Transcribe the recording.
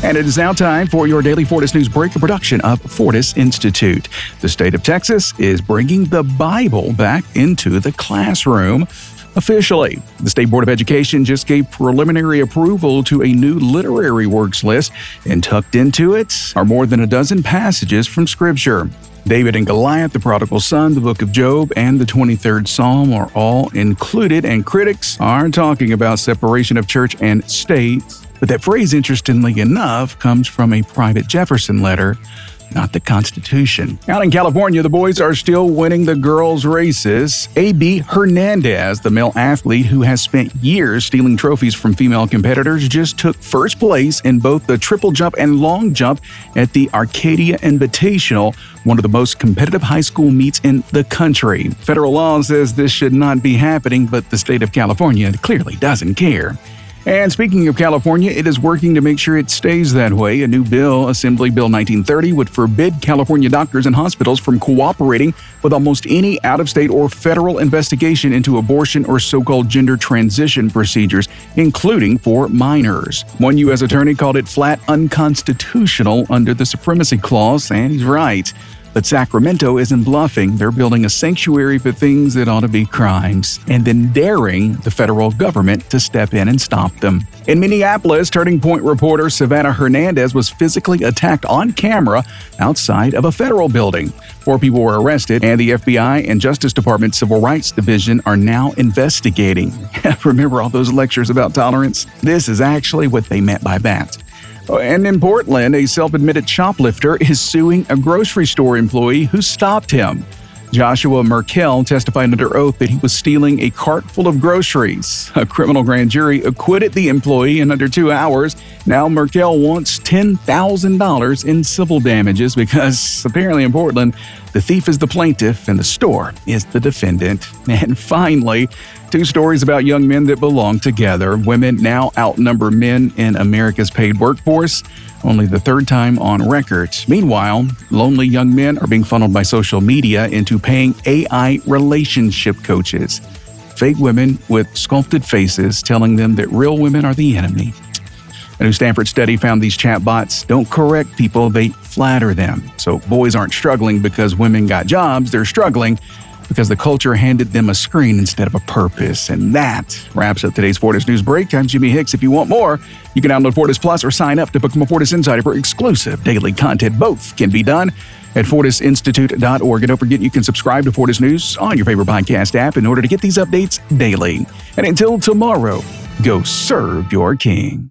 And it is now time for your daily Fortis News Break, a production of Fortis Institute. The state of Texas is bringing the Bible back into the classroom. Officially, the State Board of Education just gave preliminary approval to a new literary works list, and tucked into it are more than a dozen passages from Scripture. David and Goliath, the prodigal son, the book of Job, and the 23rd Psalm are all included, and critics are talking about separation of church and state. But that phrase, interestingly enough, comes from a private Jefferson letter, not the Constitution. Out in California, the boys are still winning the girls' races. A.B. Hernandez, the male athlete who has spent years stealing trophies from female competitors, just took first place in both the triple jump and long jump at the Arcadia Invitational, one of the most competitive high school meets in the country. Federal law says this should not be happening, but the state of California clearly doesn't care. And speaking of California, it is working to make sure it stays that way. A new bill, Assembly Bill 1930, would forbid California doctors and hospitals from cooperating with almost any out-of-state or federal investigation into abortion or so-called gender transition procedures, including for minors. One U.S. attorney called it flat unconstitutional under the Supremacy Clause, and he's right. But Sacramento isn't bluffing. They're building a sanctuary for things that ought to be crimes, and then daring the federal government to step in and stop them. In Minneapolis, Turning Point reporter Savannah Hernandez was physically attacked on camera outside of a federal building. 4 people were arrested, and the FBI and Justice Department Civil Rights Division are now investigating. Remember all those lectures about tolerance? This is actually what they meant by that. And in Portland, a self-admitted shoplifter is suing a grocery store employee who stopped him. Joshua Merkel testified under oath that he was stealing a cart full of groceries. A criminal grand jury acquitted the employee in under 2 hours. Now Merkel wants $10,000 in civil damages because apparently in Portland, the thief is the plaintiff and the store is the defendant. And finally, 2 stories about young men that belong together. Women now outnumber men in America's paid workforce, only the 3rd time on record. Meanwhile, lonely young men are being funneled by social media into paying AI relationship coaches. Fake women with sculpted faces telling them that real women are the enemy. A new Stanford study found these chatbots don't correct people, they flatter them. So boys aren't struggling because women got jobs, they're struggling because the culture handed them a screen instead of a purpose. And that wraps up today's Fortis News Break. I'm Jimmy Hicks. If you want more, you can download Fortis Plus or sign up to become a Fortis Insider for exclusive daily content. Both can be done at fortisinstitute.org. And don't forget, you can subscribe to Fortis News on your favorite podcast app in order to get these updates daily. And until tomorrow, go serve your king.